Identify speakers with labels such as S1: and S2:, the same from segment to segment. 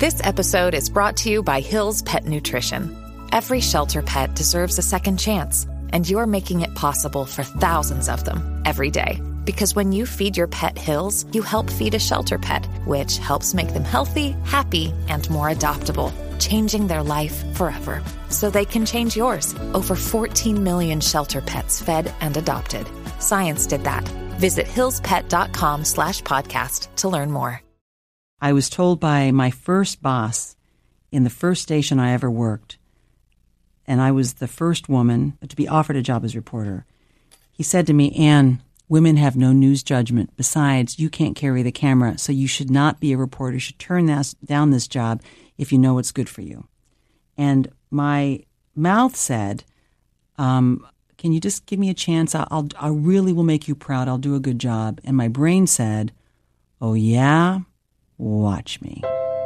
S1: This episode is brought to you by Hill's Pet Nutrition. Every shelter pet deserves a second chance, and you're making it possible for thousands of them every day. Because when you feed your pet Hill's, you help feed a shelter pet, which helps make them healthy, happy, and more adoptable, changing their life forever. So they can change yours. Over 14 million shelter pets fed and adopted. Science did that. Visit hillspet.com/podcast to learn more.
S2: I was told by my first boss in the first station I ever worked, and I was the first woman to be offered a job as reporter. He said to me, "Ann, women have no news judgment. Besides, you can't carry the camera, so you should not be a reporter. You should turn down this job if you know what's good for you." And my mouth said, "Can you just give me a chance? I really will make you proud. I'll do a good job." And my brain said, "Oh yeah? Watch me."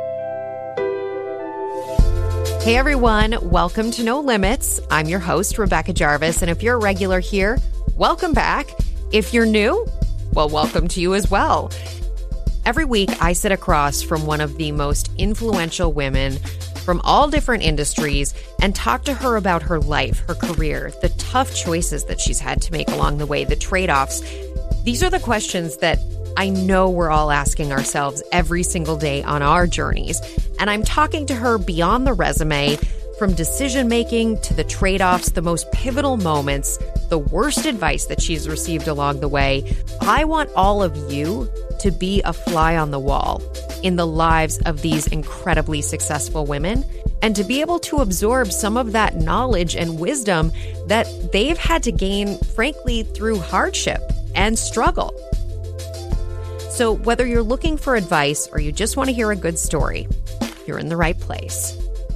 S3: Hey everyone, welcome to No Limits. I'm your host, Rebecca Jarvis, and if you're a regular here, welcome back. If you're new, well, welcome to you as well. Every week, I sit across from one of the most influential women from all different industries and talk to her about her life, her career, the tough choices that she's had to make along the way, the trade-offs. These are the questions that I know we're all asking ourselves every single day on our journeys. And I'm talking to her beyond the resume, from decision-making to the trade-offs, the most pivotal moments, the worst advice that she's received along the way. I want all of you to be a fly on the wall in the lives of these incredibly successful women and to be able to absorb some of that knowledge and wisdom that they've had to gain, frankly, through hardship and struggle. So whether you're looking for advice or you just want to hear a good story, you're in the right place.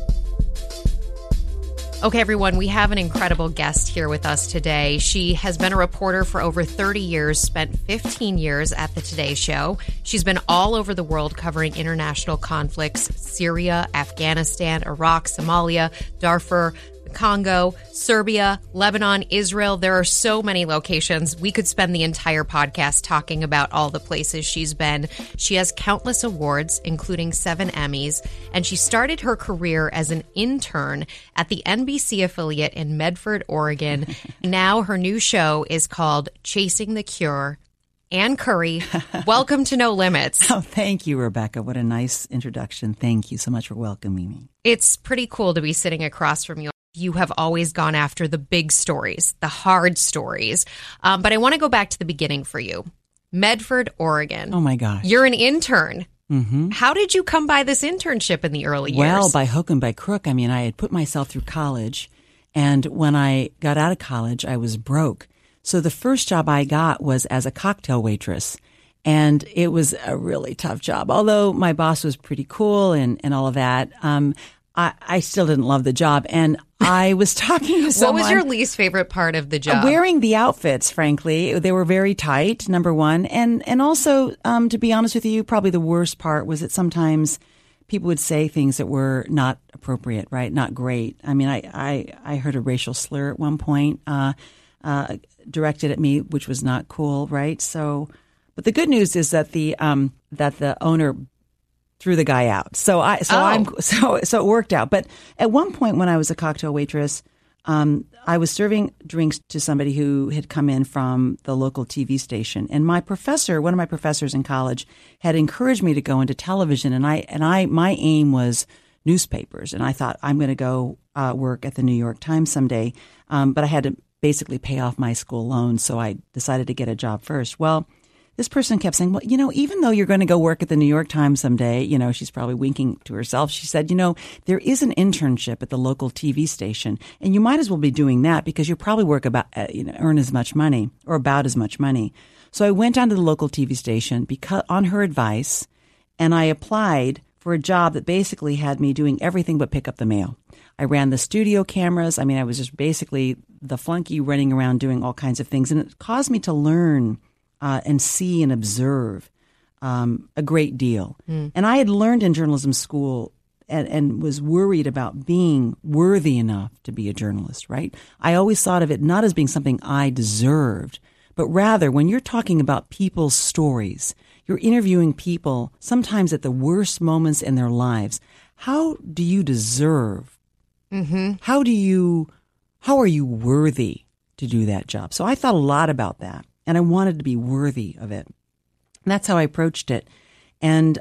S3: Okay, everyone, we have an incredible guest here with us today. She has been a reporter for over 30 years, spent 15 years at the Today Show. She's been all over the world covering international conflicts: Syria, Afghanistan, Iraq, Somalia, Darfur, Congo, Serbia, Lebanon, Israel. There are so many locations. We could spend the entire podcast talking about all the places she's been. She has countless awards, including 7 Emmys, and she started her career as an intern at the NBC affiliate in Medford, Oregon. Now her new show is called Chasing the Cure. Ann Curry, welcome to No Limits.
S2: Oh, thank you, Rebecca. What a nice introduction. Thank you so much for welcoming me.
S3: It's pretty cool to be sitting across from you. You have always gone after the big stories, the hard stories. But I want to go back to the beginning for you. Medford, Oregon.
S2: Oh, my gosh.
S3: You're an intern.
S2: Mm-hmm.
S3: How did you come by this internship in the early years?
S2: Well, by hook and by crook. I mean, I had put myself through college, and when I got out of college, I was broke. So the first job I got was as a cocktail waitress, and it was a really tough job. Although my boss was pretty cool and all of that, I still didn't love the job. And I was talking to someone.
S3: What was your least favorite part of the job?
S2: Wearing the outfits, frankly. They were very tight, number one. And also, to be honest with you, probably the worst part was that sometimes people would say things that were not appropriate, right? Not great. I mean, I heard a racial slur at one point directed at me, which was not cool, right? So, but the good news is that the owner threw the guy out. So it worked out. But at one point when I was a cocktail waitress, I was serving drinks to somebody who had come in from the local TV station. And my professor, one of my professors in college, had encouraged me to go into television. And my aim was newspapers. And I thought, I'm going to go work at the New York Times someday. But I had to basically pay off my school loans. So I decided to get a job first. Well, this person kept saying, well, even though you're going to go work at the New York Times someday, she's probably winking to herself. She said, there is an internship at the local TV station, and you might as well be doing that because you'll probably work about, earn as much money or about as much money. So I went down to the local TV station on her advice, and I applied for a job that basically had me doing everything but pick up the mail. I ran the studio cameras. I mean, I was just basically the flunky running around doing all kinds of things, and it caused me to learn and see and observe a great deal. And I had learned in journalism school and was worried about being worthy enough to be a journalist, right? I always thought of it not as being something I deserved, but rather when you're talking about people's stories, You're interviewing people sometimes at the worst moments in their lives. How do you deserve?
S3: Mm-hmm.
S2: How are you worthy to do that job? So I thought a lot about that, and I wanted to be worthy of it. And that's how I approached it. And,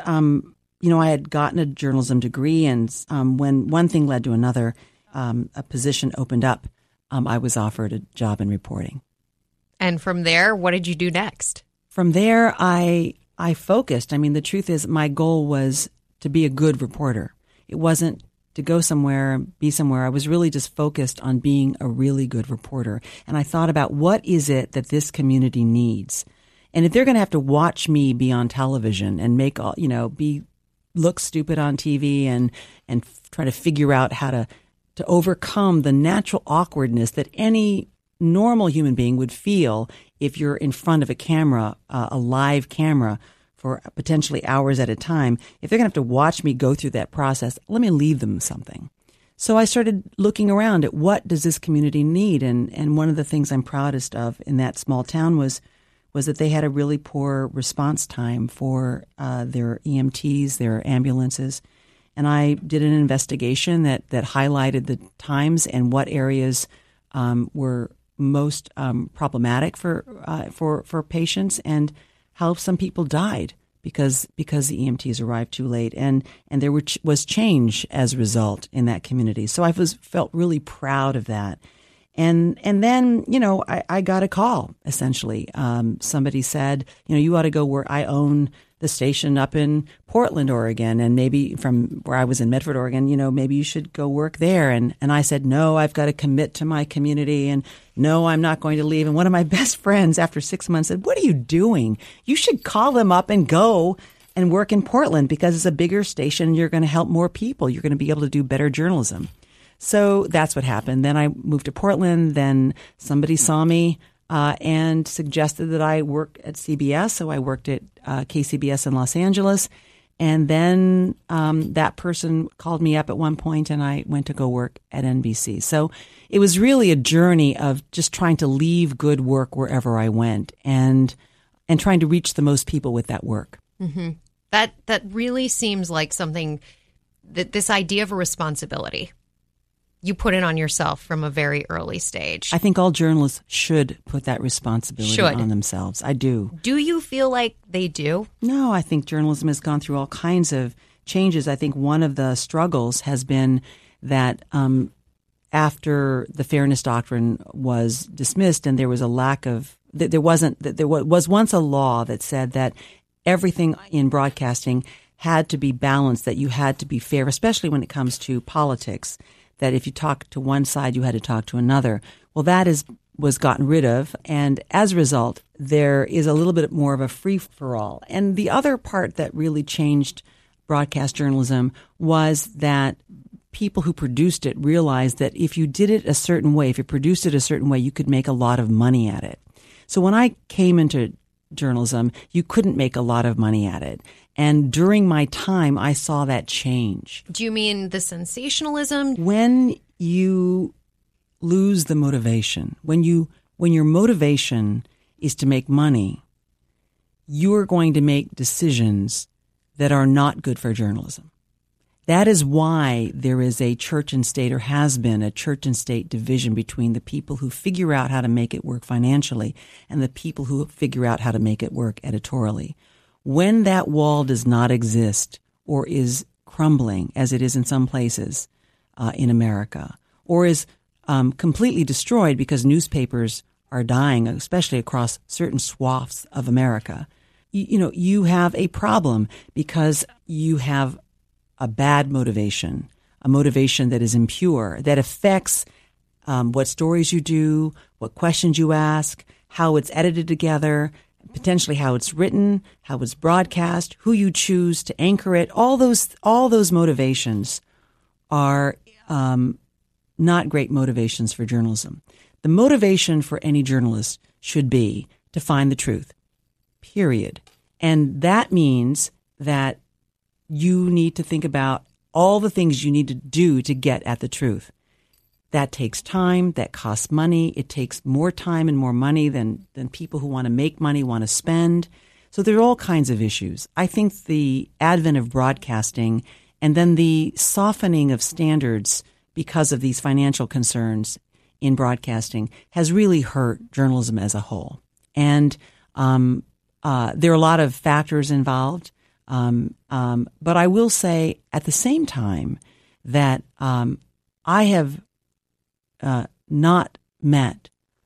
S2: I had gotten a journalism degree, and when one thing led to another, a position opened up. I was offered a job in reporting.
S3: And from there, what did you do next?
S2: From there, I focused. I mean, the truth is my goal was to be a good reporter. It wasn't to go somewhere, be somewhere. I was really just focused on being a really good reporter. And I thought about what is it that this community needs? And if they're going to have to watch me be on television and make all, look stupid on TV and try to figure out how to overcome the natural awkwardness that any normal human being would feel if you're in front of a camera, a live camera, for potentially hours at a time, if they're going to have to watch me go through that process, let me leave them something. So I started looking around at what does this community need, and one of the things I'm proudest of in that small town was that they had a really poor response time for their EMTs, their ambulances. And I did an investigation that highlighted the times and what areas were most problematic for patients, and how some people died because the EMTs arrived too late, and there was change as a result in that community. So I felt really proud of that. And then, I got a call, essentially. Somebody said, you ought to go where I own the station up in Portland, Oregon, and maybe from where I was in Medford, Oregon, maybe you should go work there. And I said, no, I've got to commit to my community, and no, I'm not going to leave. And one of my best friends after 6 months said, what are you doing? You should call them up and go and work in Portland, because it's a bigger station. You're going to help more people. You're going to be able to do better journalism. So that's what happened. Then I moved to Portland. Then somebody saw me and suggested that I work at CBS. So I worked at KCBS in Los Angeles. And then that person called me up at one point, and I went to go work at NBC. So it was really a journey of just trying to leave good work wherever I went, and trying to reach the most people with that work.
S3: Mm-hmm. That really seems like something that this idea of a responsibility you put it on yourself from a very early stage.
S2: I think all journalists should put that responsibility on themselves. I do.
S3: Do you feel like they do?
S2: No, I think journalism has gone through all kinds of changes. I think one of the struggles has been that after the fairness doctrine was dismissed, and there was a lack of there was once a law that said that everything in broadcasting had to be balanced, that you had to be fair, especially when it comes to politics. That if you talked to one side, you had to talk to another. Well, that was gotten rid of, and as a result, there is a little bit more of a free-for-all. And the other part that really changed broadcast journalism was that people who produced it realized that if you did it a certain way, if you produced it a certain way, you could make a lot of money at it. So when I came into journalism, you couldn't make a lot of money at it. And during my time, I saw that change.
S3: Do you mean the sensationalism?
S2: When you lose the motivation, when your motivation is to make money, you are going to make decisions that are not good for journalism. That is why there is a church and state, or has been a church and state division between the people who figure out how to make it work financially and the people who figure out how to make it work editorially. When that wall does not exist, or is crumbling, as it is in some places in America, or is completely destroyed because newspapers are dying, especially across certain swaths of America, you have a problem, because you have a bad motivation, a motivation that is impure, that affects what stories you do, what questions you ask, how it's edited together, potentially how it's written, how it's broadcast, who you choose to anchor it. All those motivations are not great motivations for journalism. The motivation for any journalist should be to find the truth, period. And that means that you need to think about all the things you need to do to get at the truth. That takes time, that costs money. It takes more time and more money than people who want to make money want to spend. So there are all kinds of issues. I think the advent of broadcasting and then the softening of standards because of these financial concerns in broadcasting has really hurt journalism as a whole. And there are a lot of factors involved. But I will say at the same time that I have not met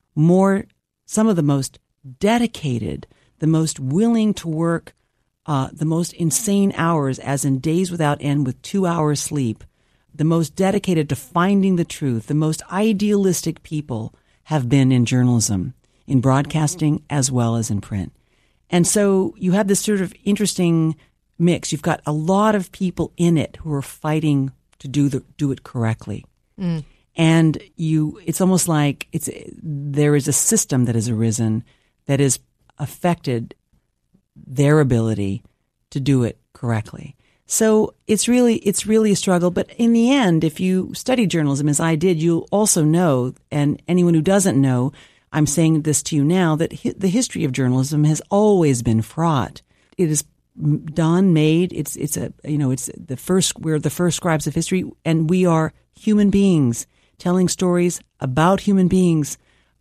S2: some of the most dedicated, the most willing to work, the most insane hours, as in days without end with 2 hours sleep, the most dedicated to finding the truth, the most idealistic people have been in journalism, in broadcasting as well as in print. And so you have this sort of interesting mix. You've got a lot of people in it who are fighting to do it correctly. And it's almost like there is a system that has arisen that has affected their ability to do it correctly. So it's really a struggle. But in the end, if you study journalism as I did, you'll also know, and anyone who doesn't know, I'm saying this to you now, that the history of journalism has always been fraught. It is made. We're the first scribes of history, and we are human beings telling stories about human beings,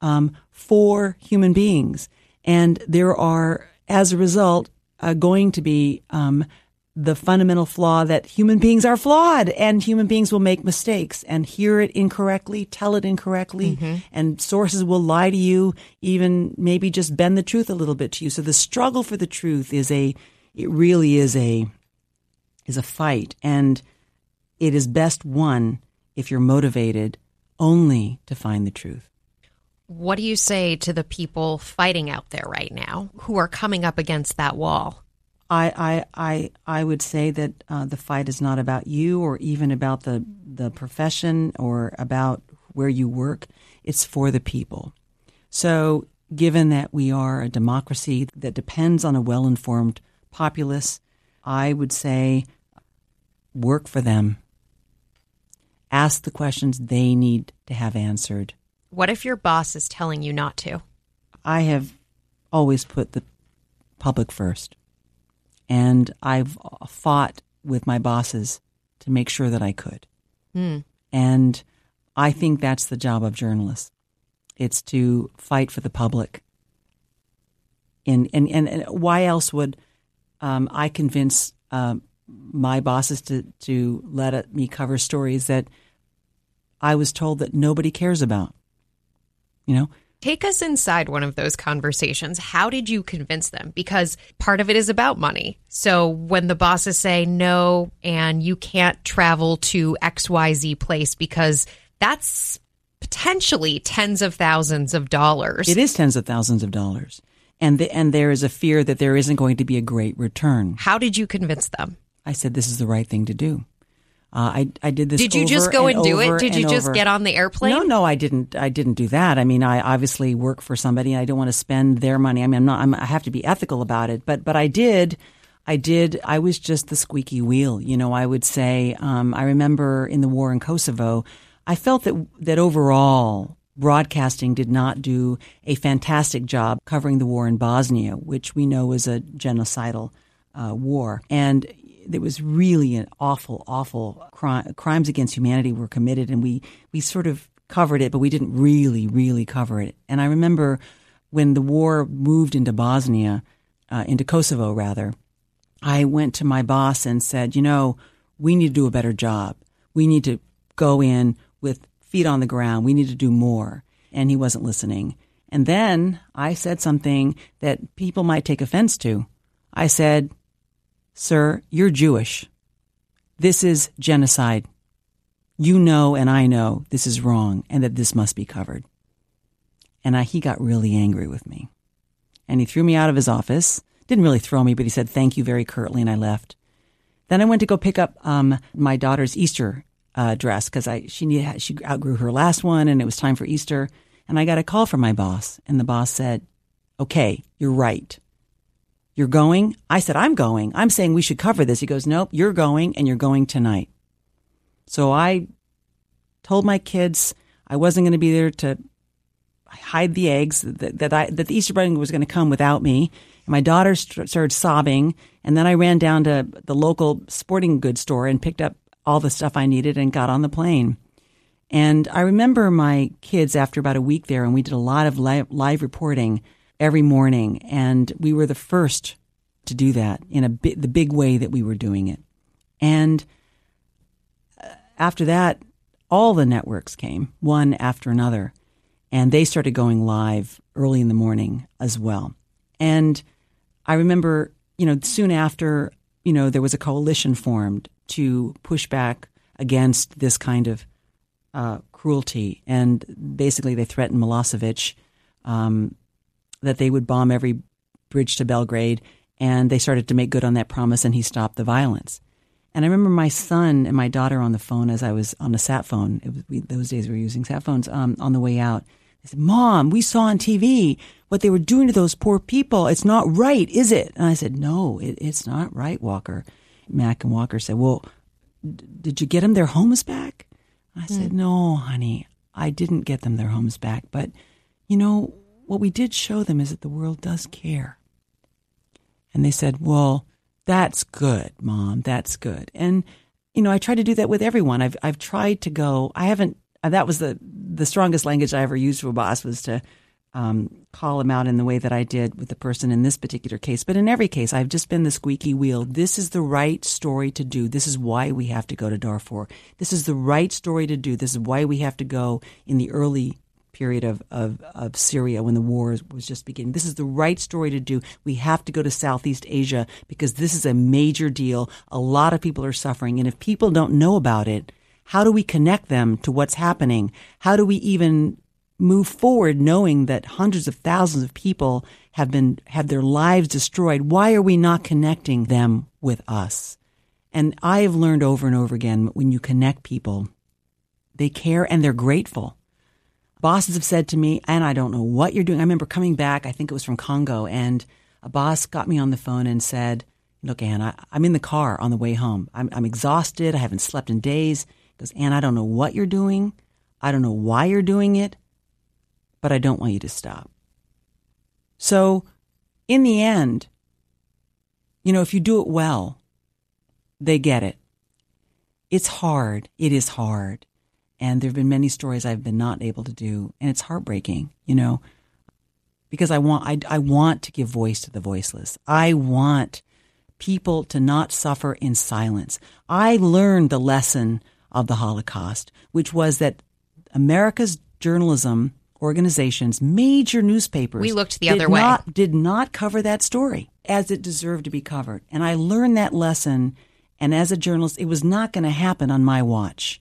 S2: for human beings. And there are, as a result, going to be the fundamental flaw that human beings are flawed and human beings will make mistakes and hear it incorrectly, tell it incorrectly, and sources will lie to you, even maybe just bend the truth a little bit to you. So the struggle for the truth it really is a fight, and it is best won if you're motivated only to find the truth.
S3: What do you say to the people fighting out there right now who are coming up against that wall?
S2: I would say that the fight is not about you or even about the profession or about where you work. It's for the people. So given that we are a democracy that depends on a well-informed populace, I would say work for them. Ask the questions they need to have answered.
S3: What if your boss is telling you not to?
S2: I have always put the public first. And I've fought with my bosses to make sure that I could. And I think that's the job of journalists. It's to fight for the public. And why else would I convince my bosses to let me cover stories that I was told that nobody cares about? You know?
S3: Take us inside one of those conversations. How did you convince them? Because part of it is about money. So when the bosses say no and you can't travel to XYZ place because that's potentially tens of thousands of dollars.
S2: It is tens of thousands of dollars. And there is a fear that there isn't going to be a great return.
S3: How did you convince them?
S2: I said, this is the right thing to do. I did this.
S3: Did you just go and do it? Did you just get on the airplane?
S2: No, I didn't. I didn't do that. I mean, I obviously work for somebody, and I don't want to spend their money. I mean, I have to be ethical about it. But I did. I was just the squeaky wheel. You know, I would say. I remember in the war in Kosovo, I felt that overall broadcasting did not do a fantastic job covering the war in Bosnia, which we know was a genocidal war, and there was really an awful crimes against humanity were committed, and we sort of covered it, but we didn't really cover it. And I remember when the war moved into Bosnia, into Kosovo rather, I went to my boss and said, we need to do a better job. We need to go in with feet on the ground. We need to do more. And he wasn't listening. And then I said something that people might take offense to. I said, sir, you're Jewish. This is genocide. You know and I know this is wrong and that this must be covered. And he got really angry with me. And he threw me out of his office. Didn't really throw me, but he said thank you very curtly, and I left. Then I went to go pick up my daughter's Easter dress because she outgrew her last one and it was time for Easter. And I got a call from my boss, and the boss said, okay, you're right. You're going? I said, I'm going. I'm saying we should cover this. He goes, nope, you're going, and you're going tonight. So I told my kids I wasn't going to be there to hide the eggs, that the Easter Bunny was going to come without me. And my daughter started sobbing, and then I ran down to the local sporting goods store and picked up all the stuff I needed and got on the plane. And I remember my kids after about a week there, and we did a lot of live reporting every morning, and we were the first to do that in the big way that we were doing it. And after that, all the networks came, one after another, and they started going live early in the morning as well. And I remember, soon after, there was a coalition formed to push back against this kind of cruelty. And basically they threatened Milosevic that they would bomb every bridge to Belgrade, and they started to make good on that promise, and he stopped the violence. And I remember my son and my daughter on the phone as I was on a sat phone. Those days we were using sat phones on the way out. They said, "Mom, we saw on TV what they were doing to those poor people. It's not right, is it?" And I said, "No, it's not right, Walker." Mac and Walker said, "Well, did you get them their homes back?" I said, "No, honey, I didn't get them their homes back. But, what we did show them is that the world does care." And they said, "Well, that's good, Mom. That's good." And, I try to do that with everyone. I've tried to go. I haven't. That was the strongest language I ever used to a boss, was to call him out in the way that I did with the person in this particular case. But in every case, I've just been the squeaky wheel. This is the right story to do. This is why we have to go to Darfur. This is the right story to do. This is why we have to go in the early period of Syria when the war was just beginning. This is the right story to do. We have to go to Southeast Asia because this is a major deal. A lot of people are suffering. And if people don't know about it, how do we connect them to what's happening? How do we even move forward knowing that hundreds of thousands of people have their lives destroyed? Why are we not connecting them with us? And I have learned over and over again, when you connect people, they care and they're grateful. Bosses have said to me, "And I don't know what you're doing." I remember coming back, I think it was from Congo, and a boss got me on the phone and said, "Look, Ann, I'm in the car on the way home. I'm exhausted. I haven't slept in days." He goes, "Ann, I don't know what you're doing. I don't know why you're doing it, but I don't want you to stop." So in the end, if you do it well, they get it. It's hard. It is hard. And there have been many stories I've been not able to do, and it's heartbreaking, because I want to give voice to the voiceless. I want people to not suffer in silence. I learned the lesson of the Holocaust, which was that America's journalism organizations, major newspapers,
S3: we looked the other way,
S2: did not cover that story as it deserved to be covered. And I learned that lesson, and as a journalist, it was not going to happen on my watch.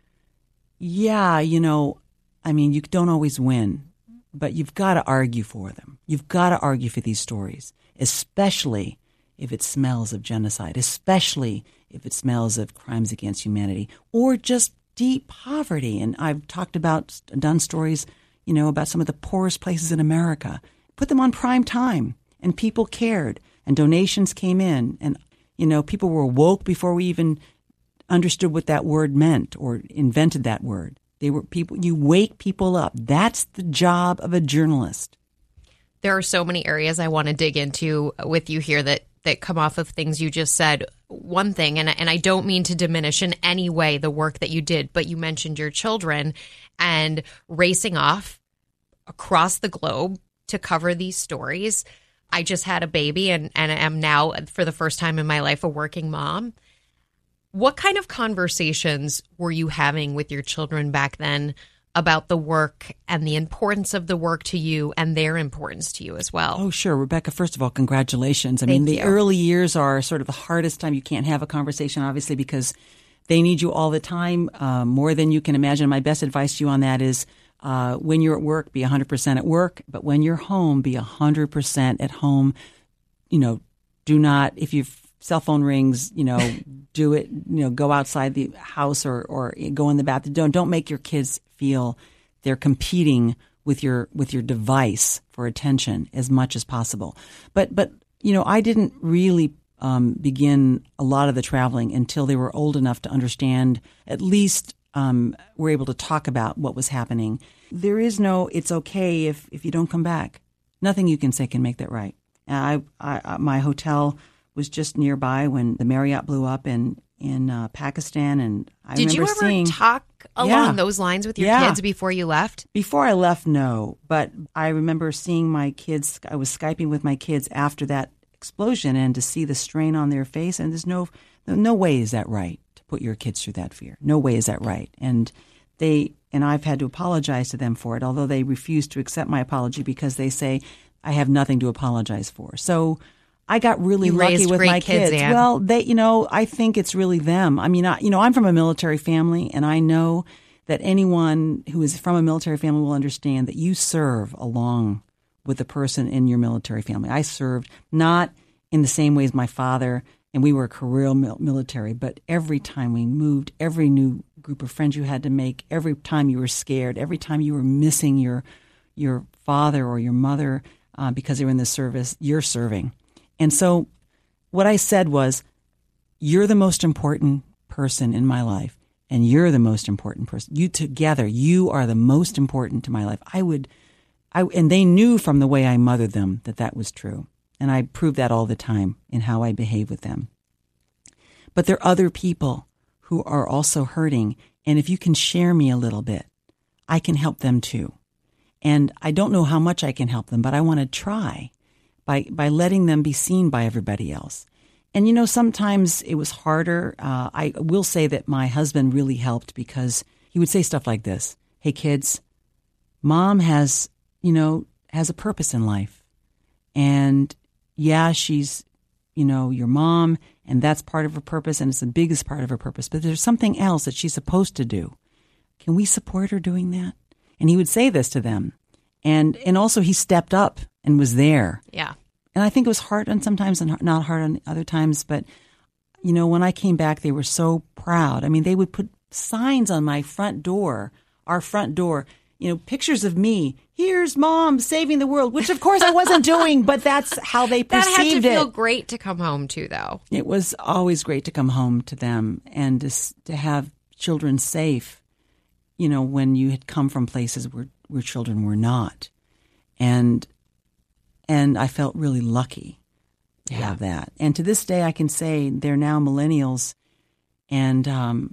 S2: Yeah, you don't always win, but you've got to argue for them. You've got to argue for these stories, especially if it smells of genocide, especially if it smells of crimes against humanity or just deep poverty. And I've done stories, about some of the poorest places in America, put them on prime time, and people cared, and donations came in, and, people were woke before we even understood what that word meant or invented that word. They were people. You wake people up. That's the job of a journalist.
S3: There are so many areas I want to dig into with you here that come off of things you just said. One thing, and I don't mean to diminish in any way the work that you did, but you mentioned your children and racing off across the globe to cover these stories. I just had a baby and am now, for the first time in my life, a working mom. What kind of conversations were you having with your children back then about the work and the importance of the work to you and their importance to you as well?
S2: Oh, sure. Rebecca, first of all, congratulations. I mean, the early years are sort of the hardest time. You can't have a conversation, obviously, because they need you all the time, more than you can imagine. My best advice to you on that is when you're at work, be 100% at work. But when you're home, be 100% at home. Do not, if your cell phone rings, do it, go outside the house or go in the bathroom. Don't make your kids feel they're competing with your device for attention as much as possible. But I didn't really begin a lot of the traveling until they were old enough to understand, at least were able to talk about what was happening. There is no, it's okay if you don't come back. Nothing you can say can make that right. And my hotel was just nearby when the Marriott blew up in Pakistan, and I
S3: Did
S2: remember
S3: you ever
S2: seeing,
S3: talk along those lines with your kids before you left?
S2: Before I left, no. But I remember seeing my kids. I was Skyping with my kids after that explosion, and to see the strain on their face, and there's no way is that right to put your kids through that fear. No way is that right. And I've had to apologize to them for it, although they refuse to accept my apology because they say I have nothing to apologize for. So I got really lucky with my kids.
S3: Ann.
S2: Well, I think it's really them. I mean, I'm from a military family, and I know that anyone who is from a military family will understand that you serve along with the person in your military family. I served not in the same way as my father, and we were a career military, but every time we moved, every new group of friends you had to make, every time you were scared, every time you were missing your father or your mother because they were in the service, you're serving. And so what I said was, you're the most important person in my life, and you're the most important person. You together, you are the most important to my life. And they knew from the way I mothered them that was true. And I prove that all the time in how I behave with them. But there are other people who are also hurting. And if you can share me a little bit, I can help them too. And I don't know how much I can help them, but I want to try by letting them be seen by everybody else. And, sometimes it was harder. I will say that my husband really helped because he would say stuff like this. Hey, kids, Mom has a purpose in life. And yeah, she's, your mom, and that's part of her purpose, and it's the biggest part of her purpose. But there's something else that she's supposed to do. Can we support her doing that? And he would say this to them. And also he stepped up and was there.
S3: Yeah.
S2: And I think it was hard on sometimes and not hard on other times. But, when I came back, they were so proud. I mean, they would put signs on my front door, our front door, pictures of me. Here's Mom saving the world, which of course I wasn't doing, but that's how they perceived it.
S3: That had to feel great to come home to, though.
S2: It was always great to come home to them and to have children safe, when you had come from places where children were not. And I felt really lucky to have that. And to this day, I can say they're now millennials. And, and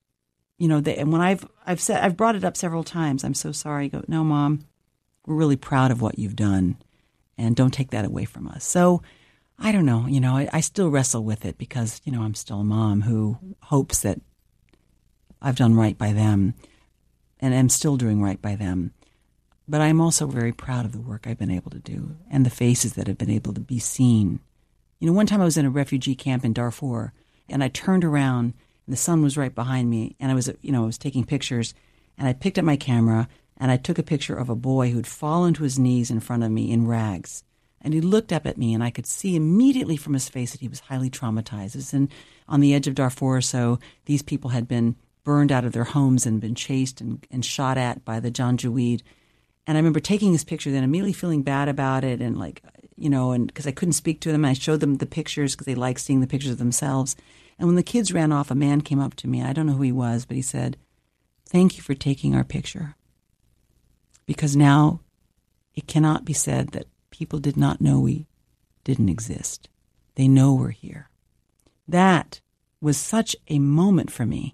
S2: when I've brought it up several times, I'm so sorry. I go, no, Mom, we're really proud of what you've done, and don't take that away from us. So I don't know, I still wrestle with it because, I'm still a mom who hopes that I've done right by them and am still doing right by them. But I'm also very proud of the work I've been able to do and the faces that have been able to be seen. One time I was in a refugee camp in Darfur, and I turned around, and the sun was right behind me, and I was taking pictures, and I picked up my camera, and I took a picture of a boy who'd fallen to his knees in front of me in rags. And he looked up at me, and I could see immediately from his face that he was highly traumatized. It was on the edge of Darfur, so these people had been burned out of their homes and been chased and shot at by the Janjaweed. And I remember taking his picture, then immediately feeling bad about it, and and because I couldn't speak to them, I showed them the pictures because they like seeing the pictures of themselves. And when the kids ran off, a man came up to me. I don't know who he was, but he said, "Thank you for taking our picture. Because now it cannot be said that people did not know we didn't exist. They know we're here." That was such a moment for me.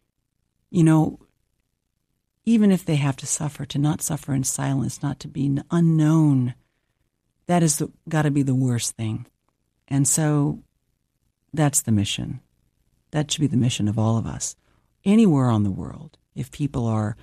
S2: Even if they have to suffer, to not suffer in silence, not to be unknown, that is got to be the worst thing. And so that's the mission. That should be the mission of all of us. Anywhere on the world, if people are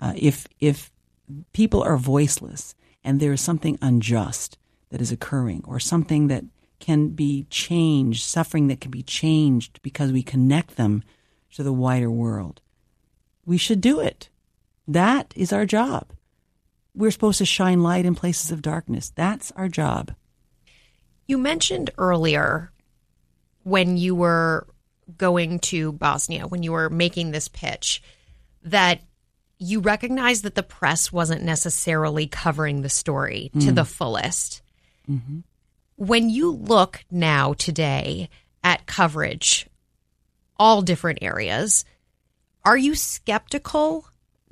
S2: voiceless and there is something unjust that is occurring, or something that can be changed, suffering that can be changed because we connect them to the wider world, we should do it. That is our job. We're supposed to shine light in places of darkness. That's our job.
S3: You mentioned earlier when you were going to Bosnia, when you were making this pitch, that you recognized that the press wasn't necessarily covering the story to the fullest. Mm-hmm. When you look now today at coverage, all different areas, are you skeptical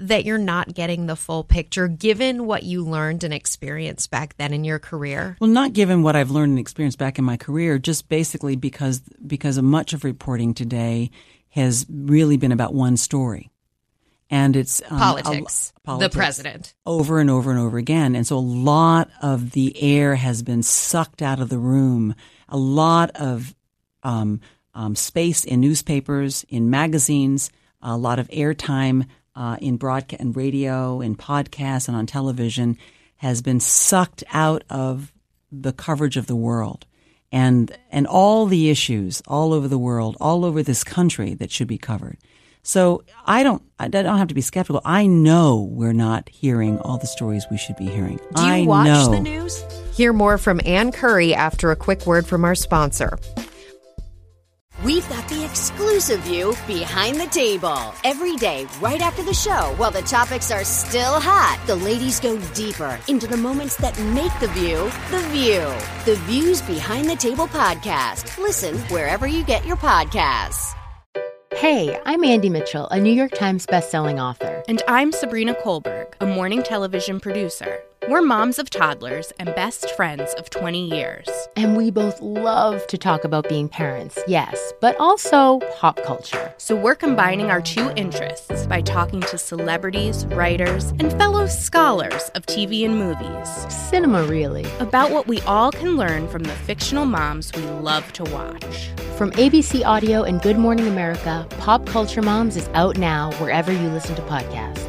S3: that you're not getting the full picture given what you learned and experienced back then in your career?
S2: Well, not given what I've learned and experienced back in my career, just basically because of much of reporting today has really been about one story. And it's
S3: politics, the president.
S2: Over and over and over again. And so a lot of the air has been sucked out of the room. A lot of space in newspapers, in magazines, a lot of airtime in broadcast and radio, in podcasts, and on television has been sucked out of the coverage of the world. And all the issues all over the world, all over this country that should be covered. So I don't have to be skeptical. I know we're not hearing all the stories we should be hearing.
S3: Do you watch the news? Hear more from Ann Curry after a quick word from our sponsor.
S4: We've got the exclusive view behind the table. Every day, right after the show, while the topics are still hot, the ladies go deeper into the moments that make the View the View. The Views Behind the Table podcast. Listen wherever you get your podcasts.
S5: Hey, I'm Andy Mitchell, a New York Times bestselling author.
S6: And I'm Sabrina Kohlberg, a morning television producer. We're moms of toddlers and best friends of 20 years.
S5: And we both love to talk about being parents, yes, but also pop culture.
S6: So we're combining our two interests by talking to celebrities, writers, and fellow scholars of TV and movies.
S5: Cinema, really.
S6: About what we all can learn from the fictional moms we love to watch.
S5: From ABC Audio and Good Morning America, Pop Culture Moms is out now wherever you listen to podcasts.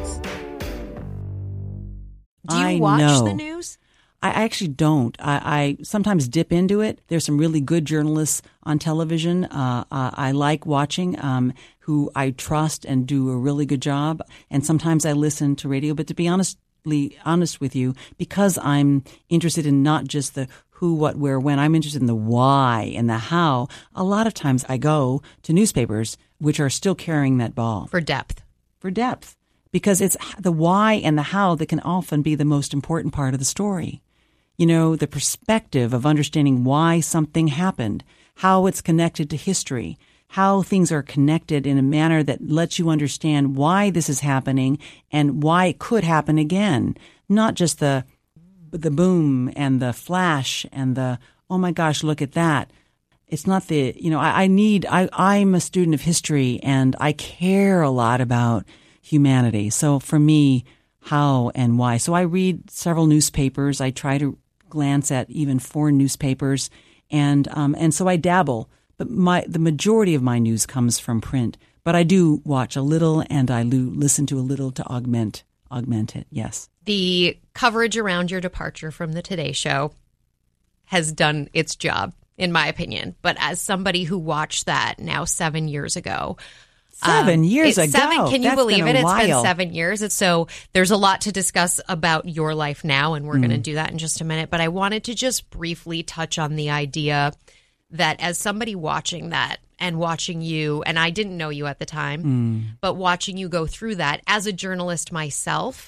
S3: Do you watch the news?
S2: I actually don't. I sometimes dip into it. There's some really good journalists on television I like watching who I trust and do a really good job. And sometimes I listen to radio. But to be honest with you, because I'm interested in not just the who, what, where, when, I'm interested in the why and the how. A lot of times I go to newspapers, which are still carrying that ball.
S3: For depth.
S2: Because it's the why and the how that can often be the most important part of the story. You know, the perspective of understanding why something happened, how it's connected to history, how things are connected in a manner that lets you understand why this is happening and why it could happen again. Not just the boom and the flash and the, oh my gosh, look at that. It's not the, you know, I'm a student of history and I care a lot about humanity. So for me, how and why. So I read several newspapers. I try to glance at even foreign newspapers, and so I dabble. But the majority of my news comes from print. But I do watch a little, and I listen to a little to augment it. Yes.
S3: The coverage around your departure from the Today Show has done its job, in my opinion. But as somebody who watched that now 7 years ago.
S2: 7 years ago.
S3: Can you believe it? It's been 7 years. So there's a lot to discuss about your life now, and we're going to do that in just a minute. But I wanted to just briefly touch on the idea that as somebody watching that and watching you, and I didn't know you at the time, but watching you go through that as a journalist myself,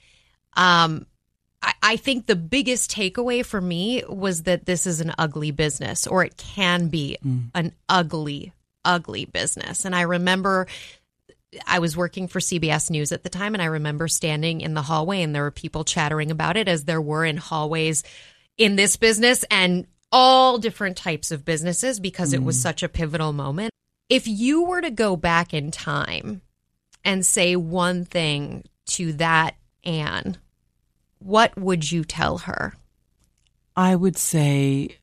S3: I think the biggest takeaway for me was that this is an ugly business, or it can be an ugly business. And I remember I was working for CBS News at the time, and I remember standing in the hallway and there were people chattering about it, as there were in hallways in this business and all different types of businesses, because it was such a pivotal moment. If you were to go back in time and say one thing to that Anne, what would you tell her?
S2: I would say,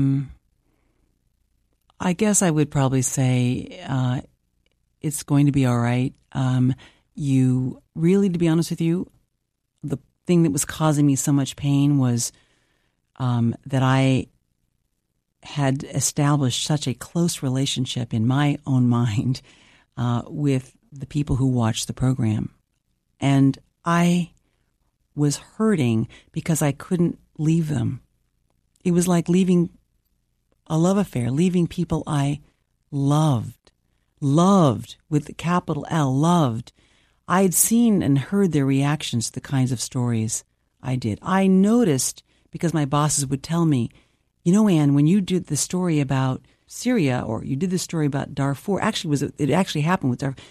S2: I guess I would probably say it's going to be all right. You really, to be honest with you, the thing that was causing me so much pain was that I had established such a close relationship in my own mind with the people who watched the program. And I was hurting because I couldn't leave them. It was like leaving a love affair, leaving people I loved with the capital L, loved. I had seen and heard their reactions to the kinds of stories I did. I noticed, because my bosses would tell me, you know, Anne, when you did the story about Syria, or you did the story about Darfur, it actually happened with Darfur.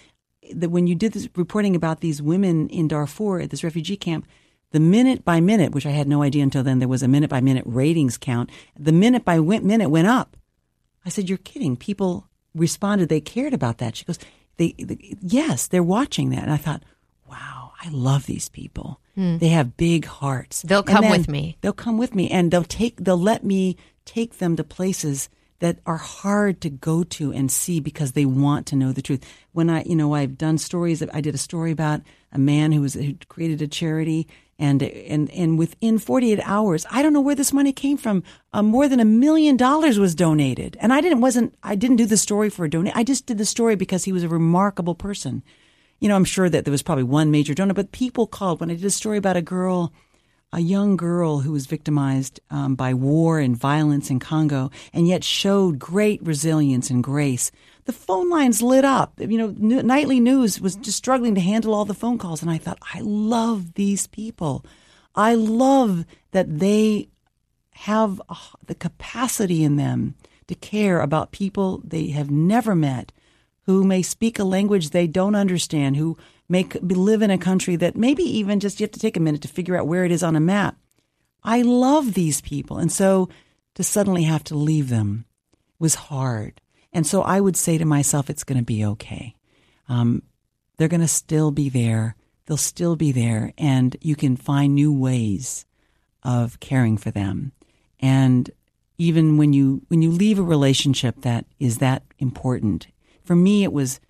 S2: when you did this reporting about these women in Darfur at this refugee camp, the minute by minute, which I had no idea until then, there was a minute by minute ratings count. The minute by minute went up. I said, "You're kidding." People responded. They cared about that. She goes, yes, they're watching that. And I thought, wow, I love these people. They have big hearts.
S3: They'll come with me.
S2: They'll come with me, and they'll let me take them to places that are hard to go to and see because they want to know the truth. When I've done stories. I did a story about a man who created a charity, and within 48 hours, I don't know where this money came from. More than $1 million was donated, and I didn't do the story for a donation. I just did the story because he was a remarkable person. I'm sure that there was probably one major donor, but people called when I did a story about a young girl who was victimized by war and violence in Congo, and yet showed great resilience and grace. The phone lines lit up. Nightly news was just struggling to handle all the phone calls, and I thought, I love these people. I love that they have the capacity in them to care about people they have never met, who may speak a language they don't understand, who may live in a country that maybe even just you have to take a minute to figure out where it is on a map. I love these people. And so to suddenly have to leave them was hard. And so I would say to myself, it's going to be okay. They're going to still be there. They'll still be there. And you can find new ways of caring for them. And even when you leave a relationship that is that important, for me, it was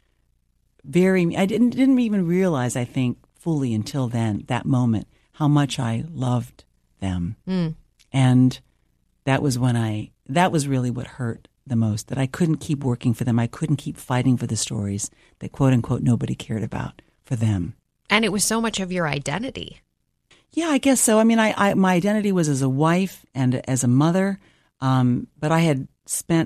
S2: I didn't even realize, I think, fully until then, that moment, how much I loved them. And that was really what hurt the most, that I couldn't keep working for them. I couldn't keep fighting for the stories that, quote unquote, nobody cared about for them.
S3: And it was so much of your identity.
S2: Yeah, I guess so. I mean, my identity was as a wife and as a mother, but I had spent,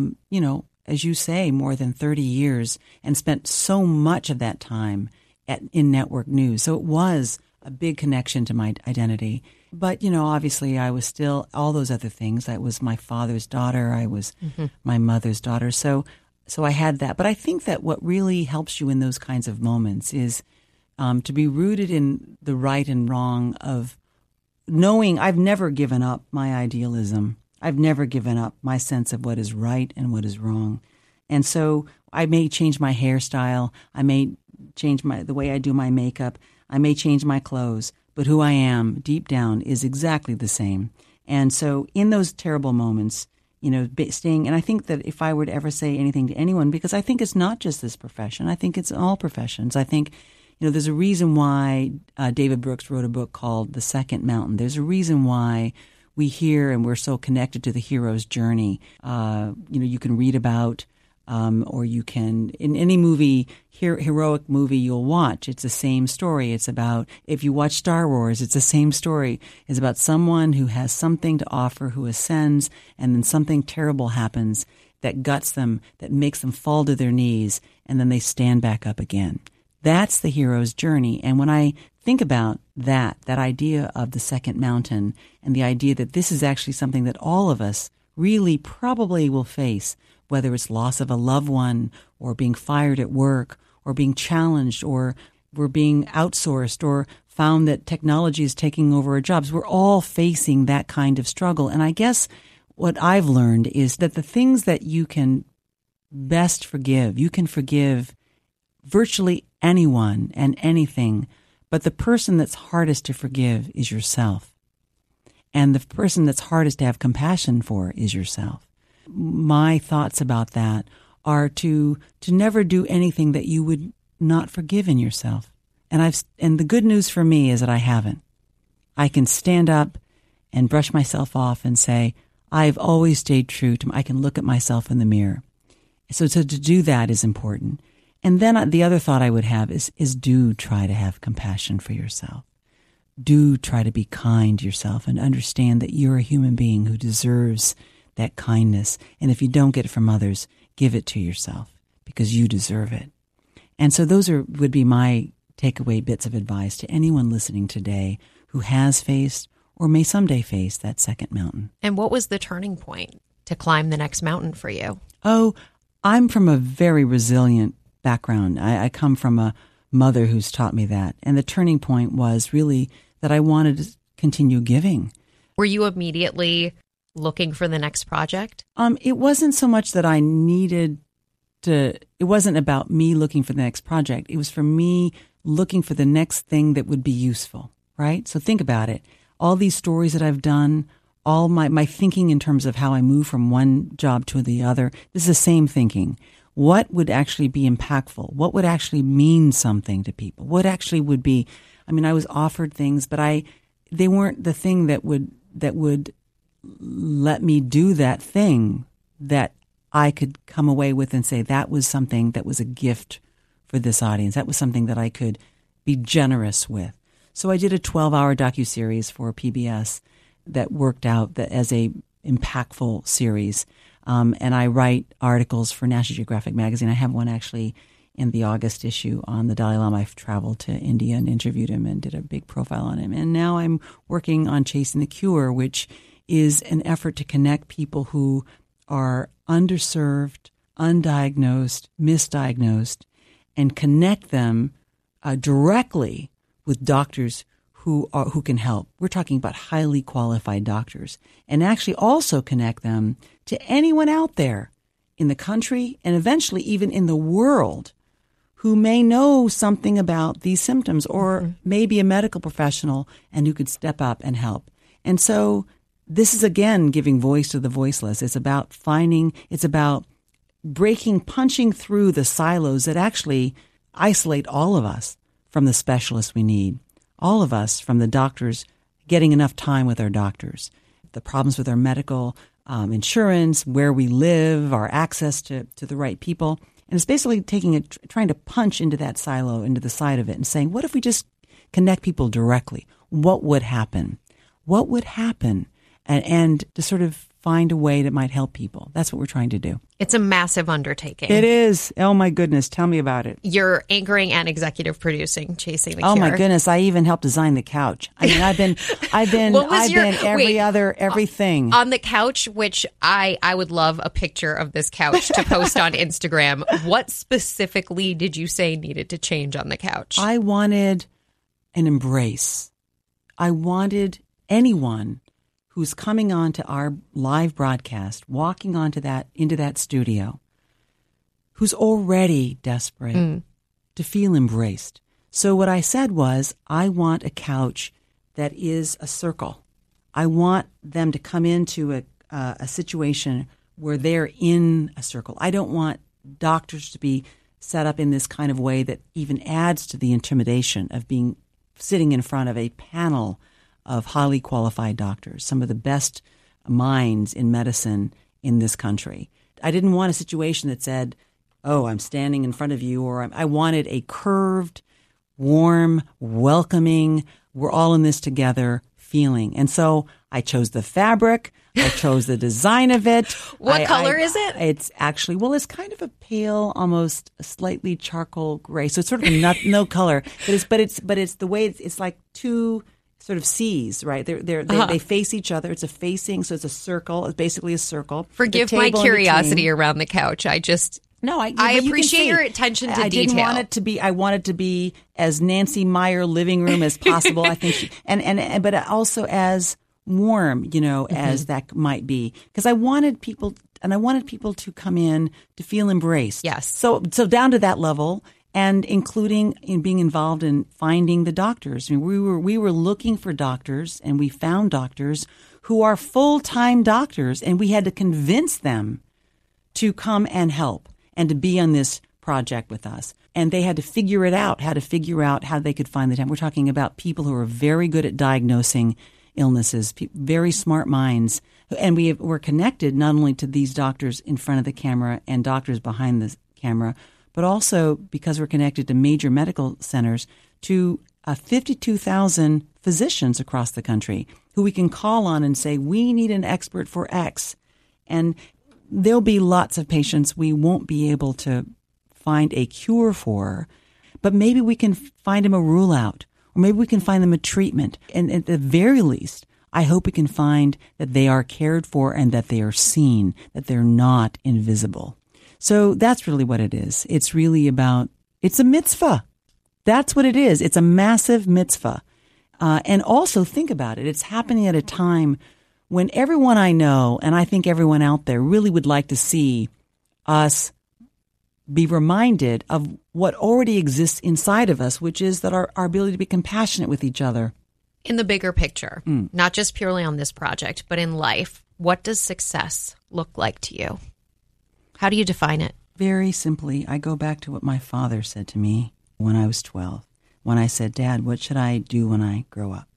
S2: as you say, more than 30 years and spent so much of that time in network news. So it was a big connection to my identity. But, obviously I was still all those other things. I was my father's daughter. I was my mother's daughter. So I had that. But I think that what really helps you in those kinds of moments is to be rooted in the right and wrong of knowing I've never given up my idealism. I've never given up my sense of what is right and what is wrong. And so I may change my hairstyle. I may change the way I do my makeup. I may change my clothes. But who I am deep down is exactly the same. And so in those terrible moments, staying, and I think that if I were to ever say anything to anyone, because I think it's not just this profession, I think it's all professions. I think, there's a reason why David Brooks wrote a book called The Second Mountain. There's a reason why we hear and we're so connected to the hero's journey. You can read about, or you can, in any movie, heroic movie you'll watch, it's the same story. It's about, if you watch Star Wars, it's the same story. It's about someone who has something to offer, who ascends, and then something terrible happens that guts them, that makes them fall to their knees, and then they stand back up again. That's the hero's journey. And when I think about that idea of the second mountain, and the idea that this is actually something that all of us really probably will face, whether it's loss of a loved one, or being fired at work, or being challenged, or we're being outsourced, or found that technology is taking over our jobs. We're all facing that kind of struggle. And I guess what I've learned is that the things that you can best forgive, you can forgive virtually anyone and anything, but the person that's hardest to forgive is yourself. And the person that's hardest to have compassion for is yourself. My thoughts about that are to never do anything that you would not forgive in yourself. And the good news for me is that I haven't. I can stand up and brush myself off and say, I've always stayed true to I can look at myself in the mirror. So to do that is important. And then the other thought I would have is do try to have compassion for yourself. Do try to be kind to yourself and understand that you're a human being who deserves that kindness. And if you don't get it from others, give it to yourself because you deserve it. And so those would be my takeaway bits of advice to anyone listening today who has faced or may someday face that second mountain.
S3: And what was the turning point to climb the next mountain for you?
S2: Oh, I'm from a very resilient background. I come from a mother who's taught me that. And the turning point was really that I wanted to continue giving.
S3: Were you immediately looking for the next project?
S2: It wasn't so much that I needed to, it wasn't about me looking for the next project. It was for me looking for the next thing that would be useful, right? So think about it. All these stories that I've done, all my thinking in terms of how I move from one job to the other, this is the same thinking. What would actually be impactful? What would actually mean something to people? What actually would be, I mean, I was offered things, but they weren't the thing that would let me do that thing that I could come away with and say that was something that was a gift for this audience. That was something that I could be generous with. So I did a 12-hour docuseries for PBS that worked out as a impactful series. And I write articles for National Geographic magazine. I have one actually in the August issue on the Dalai Lama. I've traveled to India and interviewed him and did a big profile on him. And now I'm working on Chasing the Cure, which is an effort to connect people who are underserved, undiagnosed, misdiagnosed, and connect them directly with doctors who can help. We're talking about highly qualified doctors, and actually also connect them to anyone out there in the country and eventually even in the world who may know something about these symptoms or maybe a medical professional and who could step up and help. And so this is, again, giving voice to the voiceless. It's about punching through the silos that actually isolate all of us from the specialists we need. All of us from the doctors getting enough time with our doctors, the problems with our medical insurance, where we live, our access to the right people. And it's basically trying to punch into that silo, into the side of it and saying, what if we just connect people directly? What would happen? What would happen? And to sort of find a way that might help people. That's what we're trying to do.
S3: It's a massive undertaking.
S2: It is. Oh, my goodness. Tell me about it.
S3: You're anchoring and executive producing Chasing the Cure.
S2: Oh, my goodness. I even helped design the couch. I mean, I've been everything.
S3: On the couch, which I would love a picture of this couch to post on Instagram. What specifically did you say needed to change on the couch?
S2: I wanted an embrace. I wanted anyone who's coming on to our live broadcast, walking into that studio, who's already desperate to feel embraced. So what I said was, I want a couch that is a circle. I want them to come into a situation where they're in a circle. I don't want doctors to be set up in this kind of way that even adds to the intimidation of sitting in front of a panel of highly qualified doctors, some of the best minds in medicine in this country. I didn't want a situation that said, oh, I'm standing in front of you, or I wanted a curved, warm, welcoming, we're all in this together feeling. And so I chose the fabric. I chose the design of it.
S3: What color is it?
S2: It's actually, it's kind of a pale, almost slightly charcoal gray. So it's sort of no color, but it's the way it's like two sort of C's, right? They face each other. It's a facing, so it's a circle. It's basically a circle.
S3: Forgive my curiosity around the couch. I appreciate your attention to detail.
S2: I didn't want it to be. I wanted to be as Nancy Meyer living room as possible. I think, but also as warm, as that might be, because I wanted people to come in to feel embraced.
S3: Yes.
S2: So down to that level. And including in being involved in finding the doctors. I mean, we were looking for doctors, and we found doctors who are full-time doctors, and we had to convince them to come and help and to be on this project with us. And they had to figure out how they could find the time. We're talking about people who are very good at diagnosing illnesses, very smart minds. And we're connected not only to these doctors in front of the camera and doctors behind the camera, but also, because we're connected to major medical centers, to 52,000 physicians across the country who we can call on and say, we need an expert for X. And there'll be lots of patients we won't be able to find a cure for, but maybe we can find them a rule out, or maybe we can find them a treatment. And at the very least, I hope we can find that they are cared for and that they are seen, that they're not invisible. So that's really what it is. It's really about, it's a mitzvah. That's what it is. It's a massive mitzvah. And also think about it. It's happening at a time when everyone I know, and I think everyone out there, really would like to see us be reminded of what already exists inside of us, which is that our ability to be compassionate with each other.
S3: In the bigger picture, not just purely on this project, but in life, what does success look like to you? How do you define it?
S2: Very simply, I go back to what my father said to me when I was 12, when I said, Dad, what should I do when I grow up?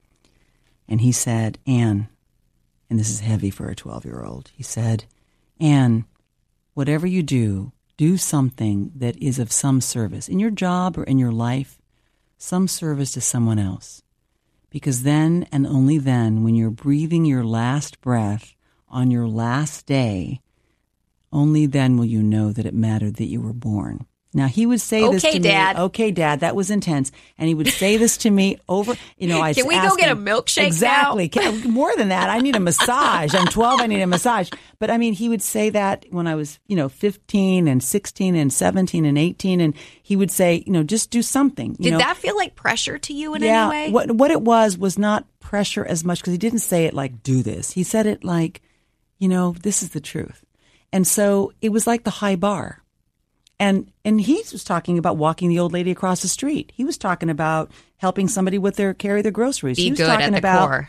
S2: And he said, Anne, and this is heavy for a 12-year-old, he said, Anne, whatever you do something that is of some service in your job or in your life, some service to someone else. Because then and only then, when you're breathing your last breath on your last day, only then will you know that it mattered that you were born. Now, he would say this to
S3: Dad.
S2: me. Okay, Dad. That was intense. And he would say this to me over,
S3: Can we go get a milkshake
S2: exactly.
S3: now?
S2: More than that, I need a massage. I'm 12, I need a massage. But I mean, he would say that when I was, 15 and 16 and 17 and 18. And he would say, just do something.
S3: Did that feel like pressure to you in any way?
S2: What it was not pressure as much, because he didn't say it like, do this. He said it like, this is the truth. And so it was like the high bar. And he was talking about walking the old lady across the street. He was talking about helping somebody carry their groceries.
S3: Be
S2: he was
S3: good
S2: talking
S3: at the
S2: about
S3: core.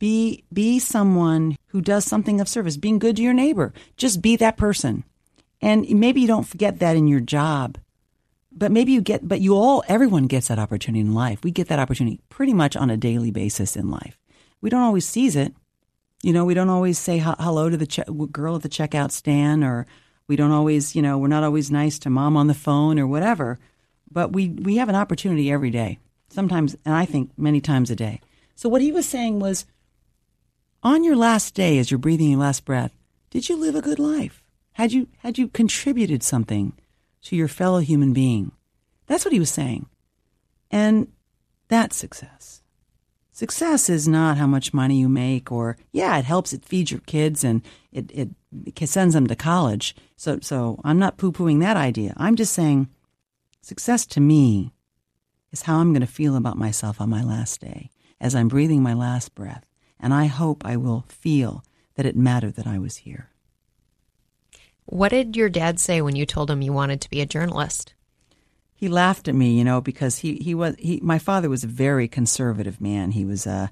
S2: Be someone who does something of service, being good to your neighbor. Just be that person. And maybe you don't forget that in your job, but everyone gets that opportunity in life. We get that opportunity pretty much on a daily basis in life. We don't always seize it. We don't always say hello to the girl at the checkout stand, or we don't always, we're not always nice to mom on the phone or whatever, but we have an opportunity every day, sometimes, and I think many times a day. So what he was saying was, on your last day, as you're breathing your last breath, did you live a good life? Had you contributed something to your fellow human being? That's what he was saying. And that's success. Success is not how much money you make, or, it helps, it feeds your kids and it sends them to college. So I'm not poo-pooing that idea. I'm just saying success to me is how I'm going to feel about myself on my last day as I'm breathing my last breath. And I hope I will feel that it mattered that I was here.
S3: What did your dad say when you told him you wanted to be a journalist?
S2: He laughed at me, because my father was a very conservative man. He was a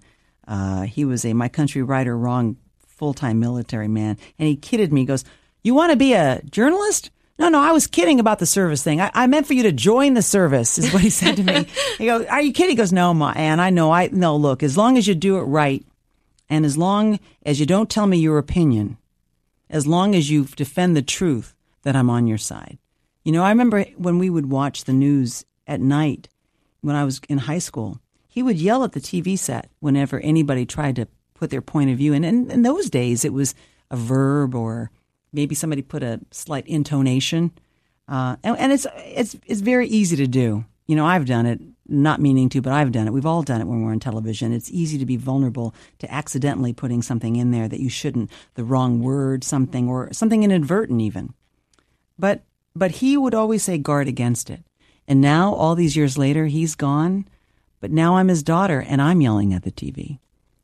S2: My Country Right or Wrong full-time military man. And he kidded me. He goes, you want to be a journalist? No, I was kidding about the service thing. I meant for you to join the service, is what he said to me. He goes, are you kidding? He goes, no, Ann, I know. No, look, as long as you do it right, and as long as you don't tell me your opinion, as long as you defend the truth, that I'm on your side. I remember when we would watch the news at night when I was in high school, he would yell at the TV set whenever anybody tried to put their point of view. And in those days, it was a verb, or maybe somebody put a slight intonation. And it's very easy to do. I've done it, not meaning to, but I've done it. We've all done it when we're on television. It's easy to be vulnerable to accidentally putting something in there that you shouldn't, the wrong word, something, or something inadvertent even. But he would always say, guard against it. And now, all these years later, he's gone. But now I'm his daughter, and I'm yelling at the TV.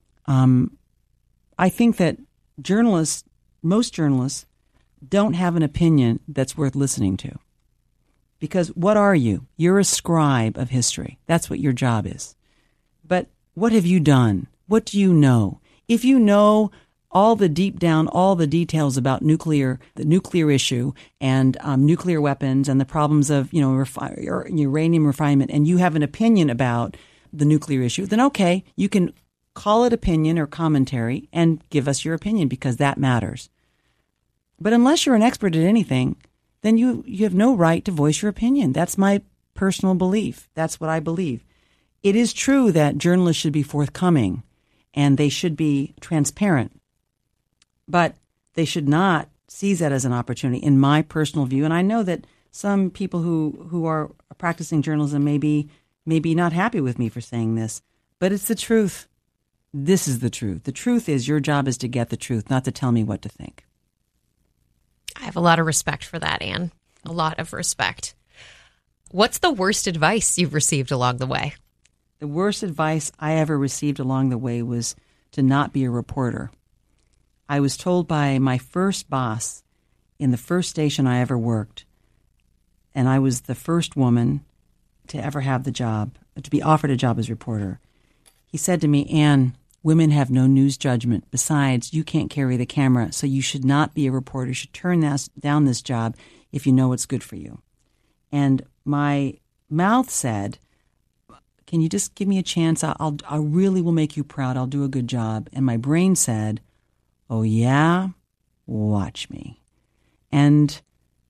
S2: I think that most journalists, don't have an opinion that's worth listening to. Because what are you? You're a scribe of history. That's what your job is. But what have you done? What do you know? If you know all the details about the nuclear issue and nuclear weapons and the problems of, uranium refinement, and you have an opinion about the nuclear issue, then okay, you can call it opinion or commentary and give us your opinion, because that matters. But unless you're an expert at anything, then you have no right to voice your opinion. That's my personal belief. That's what I believe. It is true that journalists should be forthcoming and they should be transparent, but they should not seize that as an opportunity, in my personal view. And I know that some people who are practicing journalism may be not happy with me for saying this, but it's the truth. This is the truth. The truth is, your job is to get the truth, not to tell me what to think.
S3: I have a lot of respect for that, Anne. A lot of respect. What's the worst advice you've received along the way?
S2: The worst advice I ever received along the way was to not be a reporter. I was told by my first boss in the first station I ever worked, and I was the first woman to ever have the job, to be offered a job as reporter. He said to me, Anne, women have no news judgment. Besides, you can't carry the camera, so you should not be a reporter. You should turn down this job if you know it's good for you. And my mouth said, can you just give me a chance? I really will make you proud. I'll do a good job. And my brain said, oh, yeah? Watch me. And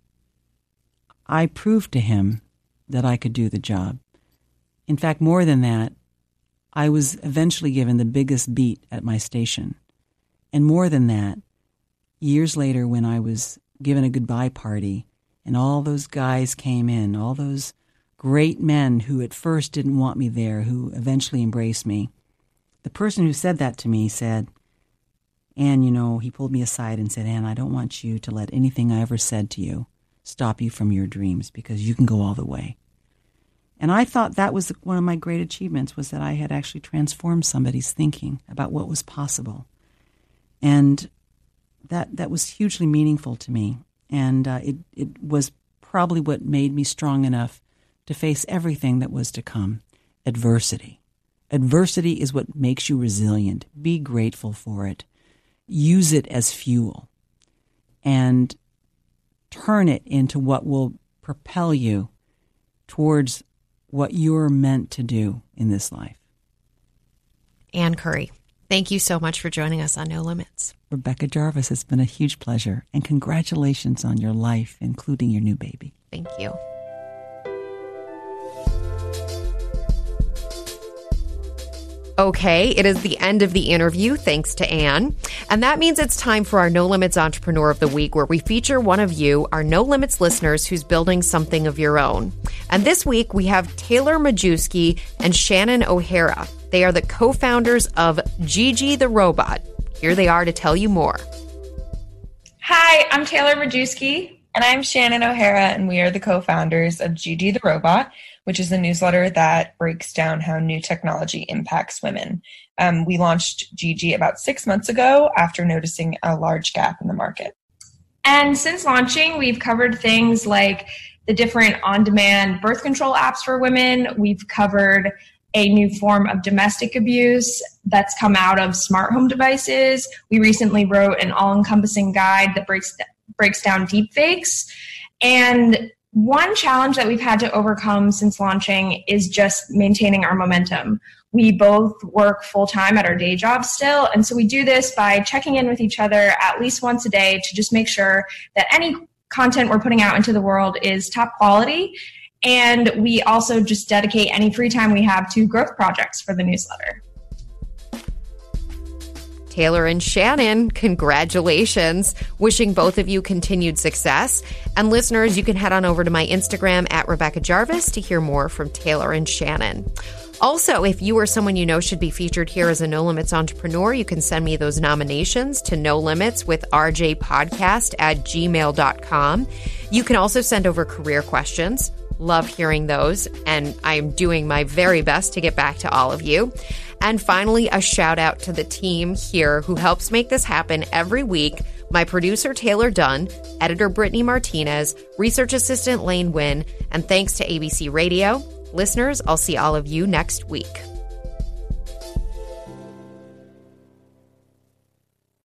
S2: I proved to him that I could do the job. In fact, more than that, I was eventually given the biggest beat at my station. And more than that, years later when I was given a goodbye party and all those guys came in, all those great men who at first didn't want me there, who eventually embraced me, the person who said that to me said, Anne, he pulled me aside and said, Anne, I don't want you to let anything I ever said to you stop you from your dreams because you can go all the way. And I thought that was one of my great achievements, was that I had actually transformed somebody's thinking about what was possible. And that was hugely meaningful to me. And it was probably what made me strong enough to face everything that was to come. Adversity. Adversity is what makes you resilient. Be grateful for it. Use it as fuel. And turn it into what will propel you towards what you're meant to do in this life.
S3: Anne Curry, thank you so much for joining us on No Limits.
S2: Rebecca Jarvis, it's been a huge pleasure. And congratulations on your life, including your new baby.
S3: Thank you. Okay, it is the end of the interview, thanks to Anne. And that means it's time for our No Limits Entrepreneur of the Week, where we feature one of you, our No Limits listeners, who's building something of your own. And this week, we have Taylor Majewski and Shannon O'Hara. They are the co-founders of Gigi the Robot. Here they are to tell you more.
S7: Hi, I'm Taylor Majewski. And I'm Shannon O'Hara, and we are the co-founders of Gigi the Robot, which is a newsletter that breaks down how new technology impacts women. We launched Gigi about 6 months ago after noticing a large gap in the market.
S8: And since launching, we've covered things like the different on-demand birth control apps for women. We've covered a new form of domestic abuse that's come out of smart home devices. We recently wrote an all-encompassing guide that breaks down deepfakes. And one challenge that we've had to overcome since launching is just maintaining our momentum. We both work full-time at our day jobs still, and so we do this by checking in with each other at least once a day to just make sure that any content we're putting out into the world is top quality. And we also just dedicate any free time we have to growth projects for the newsletter.
S3: Taylor and Shannon, congratulations. Wishing both of you continued success. And listeners, you can head on over to my Instagram at Rebecca Jarvis to hear more from Taylor and Shannon. Also, if you or someone you know should be featured here as a No Limits entrepreneur, you can send me those nominations to nolimitswithrjpodcast@gmail.com. You can also send over career questions. Love hearing those, and I'm doing my very best to get back to all of you. And finally, a shout out to the team here who helps make this happen every week. My producer, Taylor Dunn, editor, Brittany Martinez, research assistant, Lane Wynn, and thanks to ABC Radio. Listeners, I'll see all of you next week.